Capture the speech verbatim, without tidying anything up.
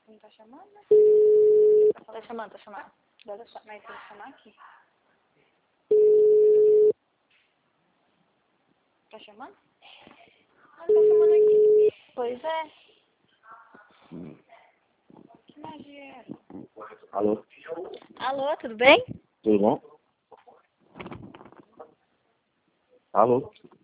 Não tá chamando, né? Tá chamando, tá chamando. Deve estar, mas tem que chamar aqui. Tá chamando? Ah, tá chamando aqui. Pois é. Hum. Que magia é essa? Alô? Alô, tudo bem? Tudo bom? Alô?